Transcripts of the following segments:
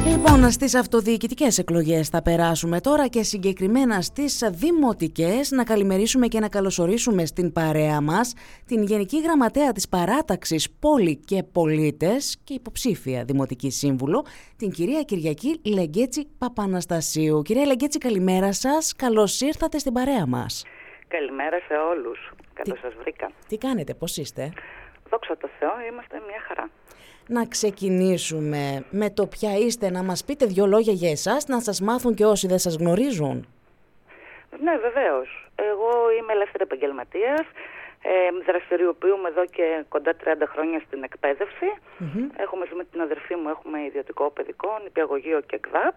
Λοιπόν, στις αυτοδιοικητικές εκλογές θα περάσουμε τώρα και συγκεκριμένα στις δημοτικές. Να καλημερίσουμε και να καλωσορίσουμε στην παρέα μας την Γενική Γραμματέα της Παράταξης Πόλη και Πολίτες και υποψήφια Δημοτική Σύμβουλο, την κυρία Κυριακή Λεγκέτση Παπαναστασίου. Κυρία Λεγκέτση, καλημέρα σας. Καλώς ήρθατε στην παρέα μας. Καλημέρα σε όλους. Καλώς σας βρήκα. Τι κάνετε, πώς είστε? Δόξα τω Θεώ, είμαστε μια χαρά. Να ξεκινήσουμε με το ποια είστε, να μας πείτε δύο λόγια για εσάς, να σας μάθουν και όσοι δεν σας γνωρίζουν. Ναι, βεβαίως. Εγώ είμαι ελεύθερη επαγγελματίας. Δραστηριοποιούμε εδώ και κοντά 30 χρόνια στην εκπαίδευση. Έχω μαζί με την αδερφή μου, έχουμε ιδιωτικό παιδικό, νηπιαγωγείο και ΚΔΑΠ.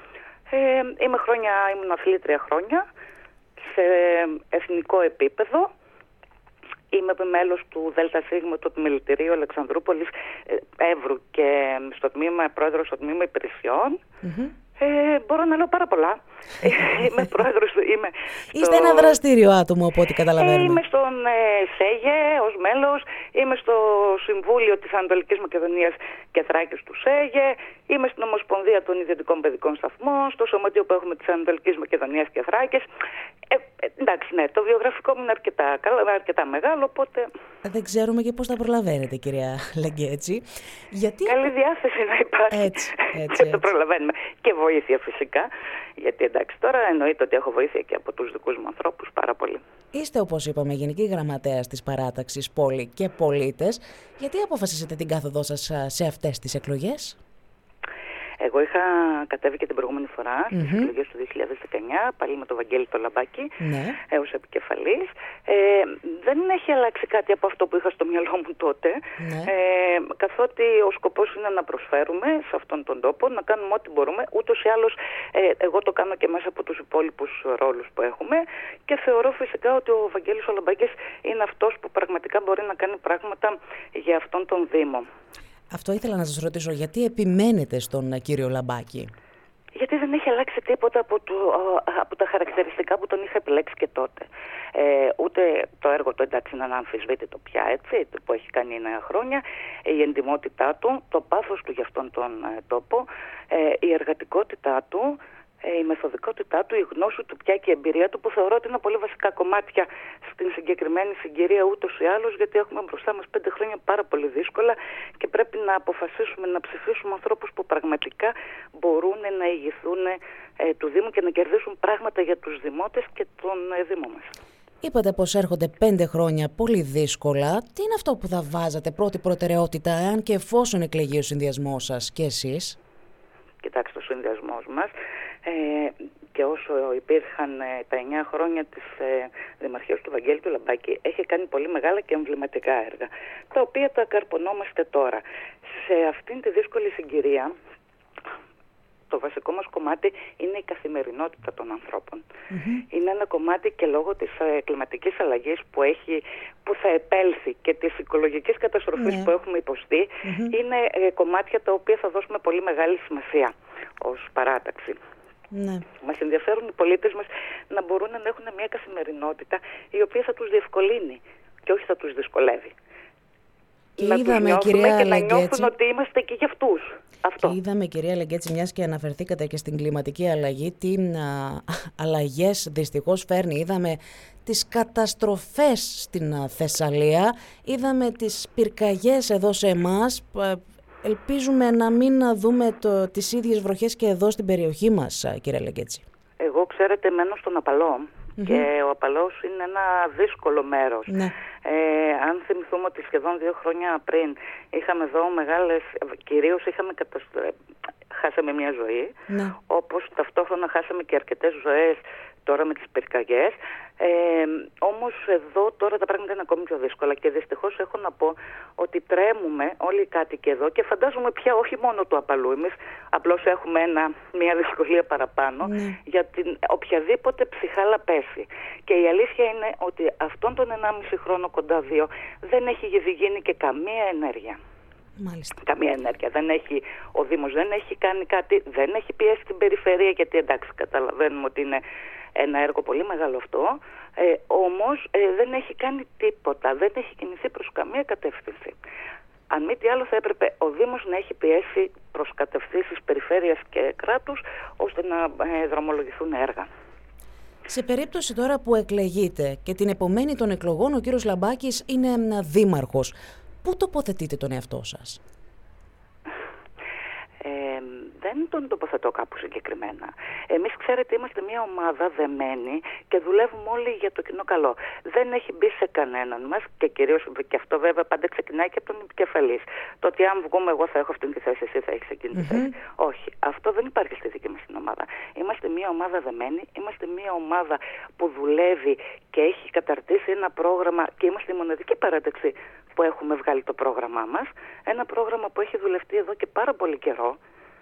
Ήμουν αθλήτρια χρόνια σε εθνικό επίπεδο. Είμαι μέλος του ΔΣ του Επιμελητηρίου Αλεξανδρούπολης Εύρου και πρόεδρος στο τμήμα υπηρεσιών. Μπορώ να λέω πάρα πολλά. Είμαι πρόεδρος. Είστε ένα δραστήριο άτομο από ό,τι καταλαβαίνουμε. Είμαι στον ΣΕΓΕ ως μέλος. Είμαι στο Συμβούλιο της Ανατολικής Μακεδονίας και Θράκης του ΣΕΓΕ. Είμαι στην Ομοσπονδία των Ιδιωτικών Παιδικών Σταθμών. Στο Σωματείο που έχουμε της Ανατολικής Μακεδονίας και Θράκης. Εντάξει, ναι, το βιογραφικό μου είναι αρκετά μεγάλο, οπότε... Δεν ξέρουμε και πώς τα προλαβαίνετε, κυρία Λεγκέτση. Καλή διάθεση να υπάρχει. Έτσι. Το προλαβαίνουμε. Και βοήθεια φυσικά. Γιατί εντάξει, τώρα εννοείται ότι έχω βοήθεια και από τους δικούς μου ανθρώπους πάρα πολύ. Είστε, όπως είπαμε, Γενική Γραμματέας της Παράταξης Πόλη και Πολίτες. Γιατί αποφασίσετε την κάθοδό σας σε αυτές τις εκλογές? Εγώ είχα κατέβει και την προηγούμενη φορά στις εκλογές του 2019, πάλι με τον Βαγγέλη το Λαμπάκη, ως επικεφαλής. Δεν έχει αλλάξει κάτι από αυτό που είχα στο μυαλό μου τότε, καθότι ο σκοπός είναι να προσφέρουμε σε αυτόν τον τόπο, να κάνουμε ό,τι μπορούμε. Ούτως ή άλλως, εγώ το κάνω και μέσα από τους υπόλοιπους ρόλους που έχουμε και θεωρώ φυσικά ότι ο Βαγγέλης ο Λαμπάκης είναι αυτός που πραγματικά μπορεί να κάνει πράγματα για αυτόν τον Δήμο. Αυτό ήθελα να σας ρωτήσω, γιατί επιμένετε στον κύριο Λαμπάκη? Γιατί δεν έχει αλλάξει τίποτα από τα χαρακτηριστικά που τον είχα επιλέξει και τότε. Ούτε το έργο του, εντάξει, είναι αναμφισβήτητο πια, έτσι, που έχει κάνει 9 χρόνια, η εντιμότητά του, το πάθος του για αυτόν τον τόπο, η εργατικότητά του, η μεθοδικότητά του, η γνώση του πια και η εμπειρία του, που θεωρώ ότι είναι πολύ βασικά κομμάτια στην συγκεκριμένη συγκυρία ούτως ή άλλως, γιατί έχουμε μπροστά μας 5 χρόνια πάρα πολύ δύσκολα και πρέπει να αποφασίσουμε να ψηφίσουμε ανθρώπους που πραγματικά μπορούν να ηγηθούν του Δήμου και να κερδίσουν πράγματα για τους δημότες και τον Δήμο μας. Είπατε πως έρχονται 5 χρόνια πολύ δύσκολα. Τι είναι αυτό που θα βάζατε πρώτη προτεραιότητα, εάν και εφόσον εκλεγεί ο συνδυασμός σας και εσείς? Κοιτάξτε, ο συνδυασμός μας και όσο υπήρχαν τα 9 χρόνια της Δημαρχίας του Βαγγέλη του Λαμπάκη, έχει κάνει πολύ μεγάλα και εμβληματικά έργα, τα οποία τα καρπονόμαστε τώρα. Σε αυτήν τη δύσκολη συγκυρία, το βασικό μας κομμάτι είναι η καθημερινότητα των ανθρώπων. Είναι ένα κομμάτι και λόγω της κλιματικής αλλαγής που θα επέλθει και της οικολογικής καταστροφής που έχουμε υποστεί, είναι κομμάτια τα οποία θα δώσουμε πολύ μεγάλη σημασία ως παράταξη. Μας ενδιαφέρουν οι πολίτες μας να μπορούν να έχουν μια καθημερινότητα η οποία θα τους διευκολύνει και όχι θα τους δυσκολεύει. Και να είδαμε, τους κυρία και Λεγκέτση, να νιώθουν ότι είμαστε εκεί για αυτούς. Αυτό. Και είδαμε, κυρία Λεγκέτση, μιας και αναφερθήκατε και στην κλιματική αλλαγή, τι αλλαγές δυστυχώς φέρνει. Είδαμε τις καταστροφές στην Θεσσαλία, είδαμε τις πυρκαγιές εδώ σε εμάς. Ελπίζουμε να μην δούμε τις ίδιες βροχές και εδώ στην περιοχή μας, κυρία Λεγκέτση. Εγώ, ξέρετε, μένω στον Απαλό. Και ο Απαλός είναι ένα δύσκολο μέρος. Αν θυμηθούμε ότι σχεδόν 2 χρόνια πριν είχαμε εδώ κυρίως χάσαμε μια ζωή, όπως ταυτόχρονα χάσαμε και αρκετές ζωές τώρα με τις πυρκαγιές. Όμως εδώ τώρα τα πράγματα είναι ακόμη πιο δύσκολα και δυστυχώς έχω να πω ότι τρέμουμε όλοι οι κάτοικοι εδώ και φαντάζομαι πια όχι μόνο του Απαλού, εμείς απλώς έχουμε μια δυσκολία παραπάνω για την οποιαδήποτε ψυχάλα πέσει. Και η αλήθεια είναι ότι αυτόν τον 1,5 χρόνο, κοντά 2, δεν έχει γίνει και καμία ενέργεια. Μάλιστα. Καμία ενέργεια. Ο Δήμος δεν έχει κάνει κάτι, δεν έχει πιέσει την περιφέρεια, γιατί εντάξει, καταλαβαίνουμε ότι είναι ένα έργο πολύ μεγάλο αυτό, όμως δεν έχει κάνει τίποτα, δεν έχει κινηθεί προς καμία κατεύθυνση. αν μη τι άλλο θα έπρεπε ο Δήμος να έχει πιέσει προς κατευθύνσεις περιφέρειας και κράτους ώστε να δρομολογηθούν έργα. Σε περίπτωση τώρα που εκλεγείτε και την επομένη των εκλογών ο κύριος Λαμπάκης είναι δήμαρχος, πού τοποθετείτε τον εαυτό σας? Δεν τον τοποθετώ κάπου συγκεκριμένα. Εμείς, ξέρετε, είμαστε μια ομάδα δεμένη και δουλεύουμε όλοι για το κοινό καλό. Δεν έχει μπει σε κανέναν μας και κυρίως, και αυτό βέβαια πάντα ξεκινάει και από τον επικεφαλής. Το ότι αν βγούμε εγώ θα έχω αυτή τη θέση, εσύ θα έχεις εκείνη τη θέση. Όχι, αυτό δεν υπάρχει στη δική μας την ομάδα. Είμαστε μια ομάδα δεμένη, είμαστε μια ομάδα που δουλεύει και έχει καταρτήσει ένα πρόγραμμα και είμαστε η μοναδική παράταξη που έχουμε βγάλει το πρόγραμμά μας. Ένα πρόγραμμα που έχει δουλευτεί εδώ και πάρα πολύ καιρό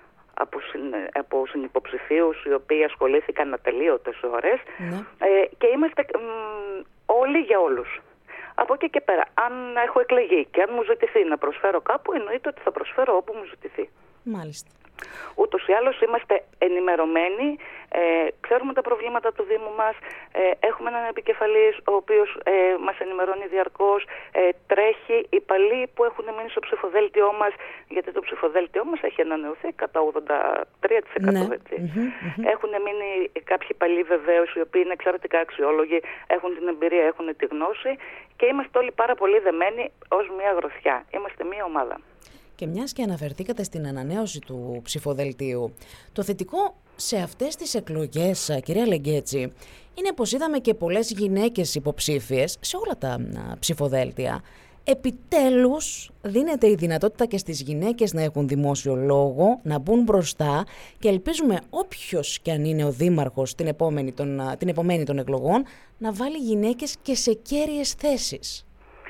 από συνυποψηφίους οι οποίοι ασχολήθηκαν ατελείωτες ώρες, και είμαστε όλοι για όλους. Από εκεί και πέρα, αν έχω εκλεγεί και αν μου ζητηθεί να προσφέρω κάπου, εννοείται ότι θα προσφέρω όπου μου ζητηθεί. Μάλιστα. Ούτως ή άλλως είμαστε ενημερωμένοι, ξέρουμε τα προβλήματα του Δήμου μας, έχουμε έναν επικεφαλής ο οποίος μας ενημερώνει διαρκώς, τρέχει οι παλιοί που έχουν μείνει στο ψηφοδέλτιό μας, γιατί το ψηφοδέλτιό μας έχει ανανεωθεί κατά 83%. Έχουν μείνει κάποιοι παλιοί βεβαίως, οι οποίοι είναι εξαιρετικά αξιόλογοι, έχουν την εμπειρία, έχουν τη γνώση και είμαστε όλοι πάρα πολύ δεμένοι ως μια γροθιά. Είμαστε μια ομάδα. Και μιας και αναφερθήκατε στην ανανέωση του ψηφοδελτίου, το θετικό σε αυτές τις εκλογές, κυρία Λεγκέτση, είναι πως είδαμε και πολλές γυναίκες υποψήφιες σε όλα τα ψηφοδέλτια. Επιτέλους δίνεται η δυνατότητα και στις γυναίκες να έχουν δημόσιο λόγο, να μπουν μπροστά και ελπίζουμε όποιος και αν είναι ο δήμαρχος την επομένη των εκλογών να βάλει γυναίκες και σε κέρυες θέσεις.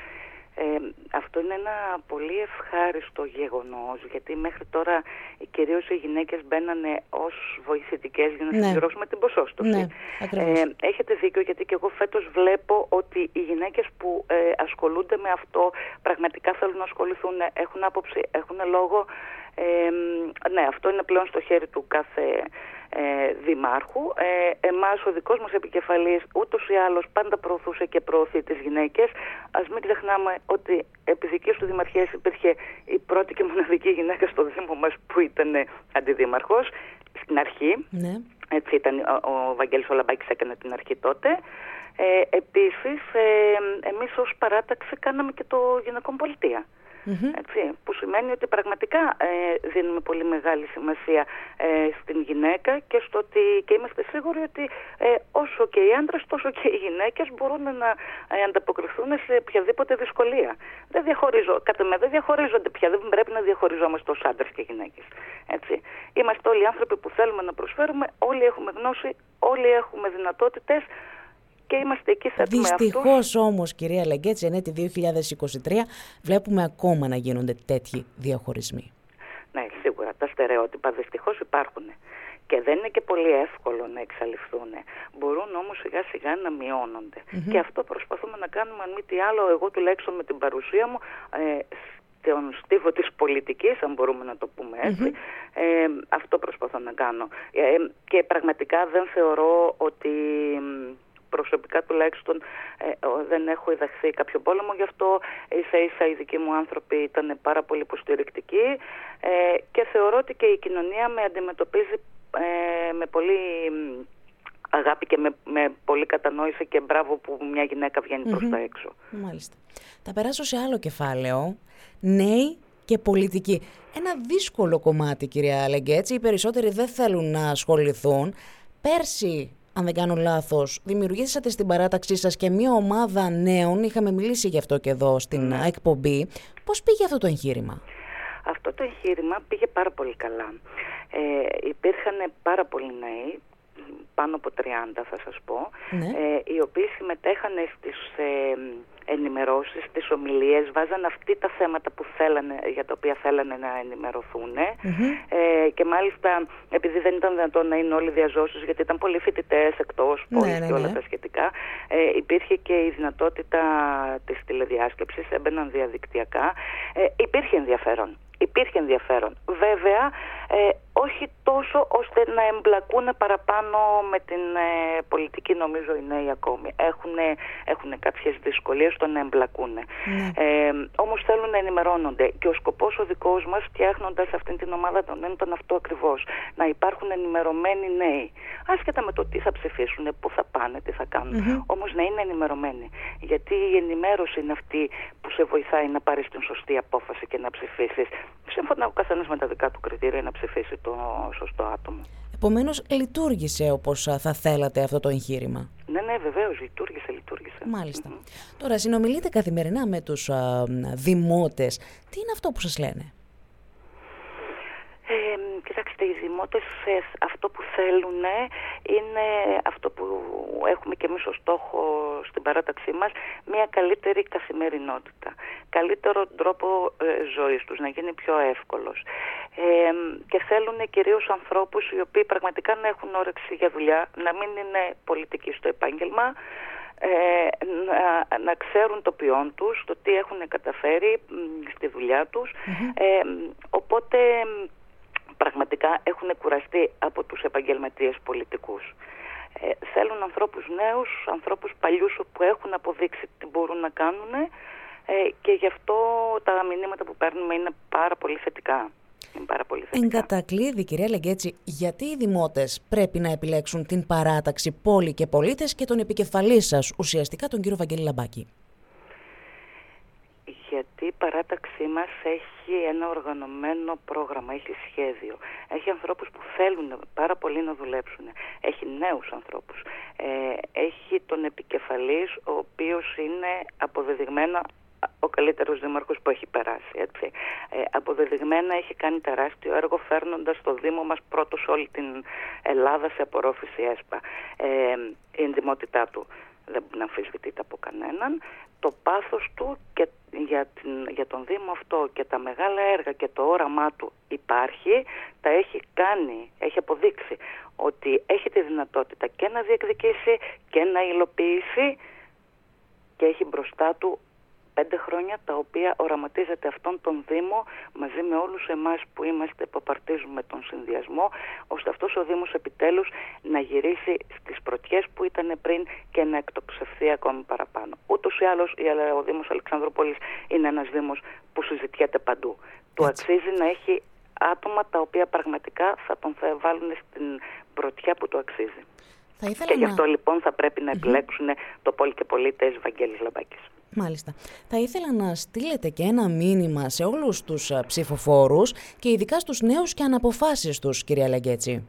Αυτό είναι ένα πολύ ευχάριστο γεγονός, γιατί μέχρι τώρα κυρίως οι γυναίκες μπαίνανε ως βοηθητικές για να συμπληρώσουμε την ποσόστοση. Ναι, έχετε δίκιο, γιατί και εγώ φέτος βλέπω ότι οι γυναίκες που ασχολούνται με αυτό πραγματικά θέλουν να ασχοληθούν, έχουν άποψη, έχουν λόγο. Ναι, αυτό είναι πλέον στο χέρι του κάθε δημάρχου. Εμάς ο δικός μας επικεφαλής ούτως ή άλλως πάντα προωθούσε και προωθεί τις γυναίκες. Ας μην ξεχνάμε ότι επί δικής του δημαρχίας υπήρχε η πρώτη και μοναδική γυναίκα στο Δήμο μας που ήταν αντιδήμαρχος στην αρχή. Ναι. Έτσι ήταν, ο Βαγγέλης ο Λαμπάκης έκανε την αρχή τότε. Επίσης εμείς ως παράταξη κάναμε και το γυναικών πολιτεία. Έτσι, που σημαίνει ότι πραγματικά δίνουμε πολύ μεγάλη σημασία στην γυναίκα και στο ότι και είμαστε σίγουροι ότι όσο και οι άντρες τόσο και οι γυναίκες μπορούν να ανταποκριθούν σε οποιαδήποτε δυσκολία. Δεν διαχωρίζονται πια, δεν πρέπει να διαχωριζόμαστε ως άντρες και γυναίκες. Έτσι. Είμαστε όλοι άνθρωποι που θέλουμε να προσφέρουμε, όλοι έχουμε γνώση, όλοι έχουμε δυνατότητες. Και είμαστε εκεί, δυστυχώς όμως, κυρία Λεγκέτση, εν έτη 2023 βλέπουμε ακόμα να γίνονται τέτοιοι διαχωρισμοί. Ναι, σίγουρα τα στερεότυπα δυστυχώς υπάρχουν και δεν είναι και πολύ εύκολο να εξαλειφθούν. Μπορούν όμως σιγά σιγά να μειώνονται. Και αυτό προσπαθούμε να κάνουμε, αν μη τι άλλο, εγώ τουλάχιστον με την παρουσία μου, τον στίβο της πολιτικής, αν μπορούμε να το πούμε έτσι, αυτό προσπαθώ να κάνω. Και πραγματικά δεν θεωρώ ότι... Προσωπικά τουλάχιστον δεν έχω ειδαχθεί κάποιο πόλεμο, γι' αυτό ίσα-ίσα οι δικοί μου άνθρωποι ήταν πάρα πολύ υποστηρικτικοί και θεωρώ ότι και η κοινωνία με αντιμετωπίζει με πολύ αγάπη και με πολύ κατανόηση και μπράβο που μια γυναίκα βγαίνει προς τα έξω. Μάλιστα. Θα περάσω σε άλλο κεφάλαιο. Νέοι και πολιτικοί. Ένα δύσκολο κομμάτι, κυρία Λεγκέτση. Οι περισσότεροι δεν θέλουν να ασχοληθούν. Πέρσι, αν δεν κάνω λάθος, δημιουργήσατε στην παράταξή σας και μια ομάδα νέων. Είχαμε μιλήσει γι' αυτό και εδώ στην εκπομπή. Πώς πήγε αυτό το εγχείρημα? Αυτό το εγχείρημα πήγε πάρα πολύ καλά. Υπήρχαν πάρα πολλοί νέοι, πάνω από 30 θα σας πω, οι οποίοι συμμετέχαν στις ενημερώσεις, στις ομιλίες, βάζαν αυτή τα θέματα που για τα οποία θέλανε να ενημερωθούν και μάλιστα επειδή δεν ήταν δυνατόν να είναι όλοι διαζώσεις, γιατί ήταν πολλοί φοιτητές εκτός πόλης και όλα τα σχετικά, υπήρχε και η δυνατότητα της τηλεδιάσκεψης, έμπαιναν διαδικτυακά, υπήρχε ενδιαφέρον. Βέβαια, όχι τόσο ώστε να εμπλακούν παραπάνω με την πολιτική, νομίζω οι νέοι ακόμη. Έχουν κάποιες δυσκολίες στο να εμπλακούν. Όμως θέλουν να ενημερώνονται. Και ο σκοπός ο δικός μας, φτιάχνοντας αυτήν την ομάδα των νέων, ήταν αυτό ακριβώς. Να υπάρχουν ενημερωμένοι νέοι. Άσχετα με το τι θα ψηφίσουν, πού θα πάνε, τι θα κάνουν. Όμως να είναι ενημερωμένοι. Γιατί η ενημέρωση είναι αυτή που σε βοηθάει να πάρεις την σωστή απόφαση και να ψηφίσεις. Σύμφωνα ο καθένας με τα δικά του κριτήρια να ψηφίσει το σωστό άτομο. Επομένως, λειτουργήσε όπως θα θέλατε αυτό το εγχείρημα? Ναι, βεβαίως, λειτουργήσε. Μάλιστα. Τώρα, συνομιλείτε καθημερινά με τους δημότες. Τι είναι αυτό που σας λένε? Κοιτάξτε, οι δημότες αυτό που θέλουν είναι αυτό που έχουμε και εμείς ως στόχο στην παράταξή μας, μια καλύτερη καθημερινότητα, καλύτερο τρόπο ζωής τους, να γίνει πιο εύκολος. Και θέλουν κυρίως ανθρώπους οι οποίοι πραγματικά να έχουν όρεξη για δουλειά, να μην είναι πολιτικοί στο επάγγελμα, να ξέρουν το ποιόν τους, το τι έχουν καταφέρει στη δουλειά τους. Οπότε πραγματικά έχουν κουραστεί από τους επαγγελματίες πολιτικούς. Θέλουν ανθρώπους νέους, ανθρώπους παλιούς που έχουν αποδείξει τι μπορούν να κάνουν, και γι' αυτό τα μηνύματα που παίρνουμε είναι πάρα πολύ θετικά. Εν κατακλείδη, κυρία Λεγκέτση, γιατί οι δημότες πρέπει να επιλέξουν την παράταξη Πόλη και Πολίτες και τον επικεφαλής σας, ουσιαστικά τον κύριο Βαγγέλη Λαμπάκη? Γιατί η παράταξή μας έχει ένα οργανωμένο πρόγραμμα, έχει σχέδιο. Έχει ανθρώπους που θέλουν πάρα πολύ να δουλέψουν. Έχει νέους ανθρώπους. Έχει τον επικεφαλής, ο οποίος είναι αποδεδειγμένα ο καλύτερος δήμαρχος που έχει περάσει. Έτσι. Αποδεδειγμένα έχει κάνει τεράστιο έργο, φέρνοντας το Δήμο μας πρώτο σε όλη την Ελλάδα σε απορρόφηση ΕΣΠΑ. Η εντιμότητά του δεν αμφισβητείται από κανέναν. Το πάθος του και για τον Δήμο αυτό και τα μεγάλα έργα και το όραμά του υπάρχει, τα έχει κάνει, έχει αποδείξει ότι έχει τη δυνατότητα και να διεκδικήσει και να υλοποιήσει, και έχει μπροστά του 5 χρόνια τα οποία οραματίζεται αυτόν τον Δήμο μαζί με όλους εμάς που είμαστε, που απαρτίζουμε τον συνδυασμό, ώστε αυτός ο Δήμος επιτέλους να γυρίσει στις πρωτιές που ήταν πριν και να εκτοξευθεί ακόμη παραπάνω. Ούτως ή άλλως ο Δήμος Αλεξανδρούπολης είναι ένας Δήμος που συζητιέται παντού. Του αξίζει να έχει άτομα τα οποία πραγματικά θα τον βάλουν στην πρωτιά που του αξίζει. Και γι' αυτό λοιπόν θα πρέπει να επιλέξουν το Πόλη και Πολίτες Βαγγέλης Λαμπάκης. Μάλιστα. Θα ήθελα να στείλετε και ένα μήνυμα σε όλους τους ψηφοφόρους και ειδικά στους νέους και αναποφάσεις τους, κυρία Λεγκέτση.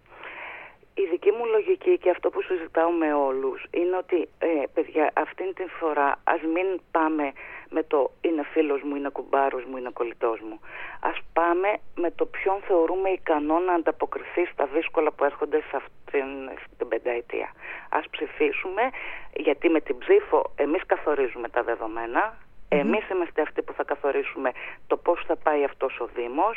Η δική μου λογική και αυτό που συζητάω με όλους είναι ότι, παιδιά, αυτήν την φορά ας μην πάμε με το είναι φίλος μου, είναι κουμπάρος μου, είναι κολλητός μου. Ας πάμε με το ποιον θεωρούμε ικανό να ανταποκριθεί στα δύσκολα που έρχονται σε αυτήν την πενταετία. Ας ψηφίσουμε, γιατί με την ψήφο εμείς καθορίζουμε τα δεδομένα. Εμείς είμαστε αυτοί που θα καθορίσουμε το πώς θα πάει αυτός ο Δήμος.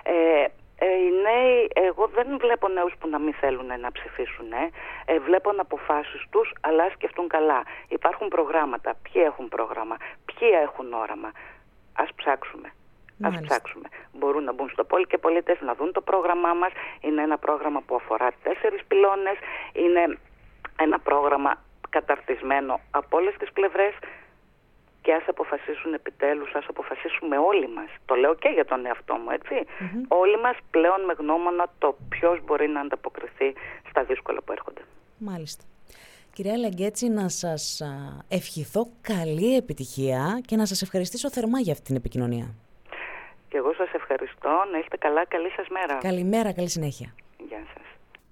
Οι νέοι, εγώ δεν βλέπω νέους που να μην θέλουν να ψηφίσουν. Βλέπω αποφάσεις τους, αλλά σκεφτούν καλά. Υπάρχουν προγράμματα. Ποιοι έχουν πρόγραμμα, ποιοι έχουν όραμα. Ας ψάξουμε. Ας ψάξουμε. Μπορούν να μπουν στο Πόλη και Πολίτες, να δουν το πρόγραμμά μας. Είναι ένα πρόγραμμα που αφορά 4 πυλώνες. Είναι ένα πρόγραμμα καταρτισμένο από όλες τις πλευρές. Και ας αποφασίσουν επιτέλους, ας αποφασίσουμε όλοι μας. Το λέω και για τον εαυτό μου, έτσι. Όλοι μας πλέον με γνώμονα το ποιος μπορεί να ανταποκριθεί στα δύσκολα που έρχονται. Μάλιστα. Κυρία Λεγκέτση, να σας ευχηθώ καλή επιτυχία και να σας ευχαριστήσω θερμά για αυτή την επικοινωνία. Και εγώ σας ευχαριστώ. Να είστε καλά. Καλή σας μέρα. Καλημέρα, καλή συνέχεια. Γεια σας.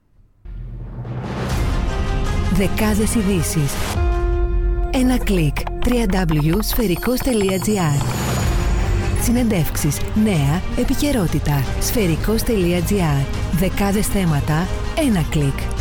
Δεκάδες ειδήσεις. Ένα κλικ. www.sferikos.gr. Συνεντεύξεις, νέα, επικαιρότητα. Sferikos.gr. Δεκάδες θέματα, ένα κλικ.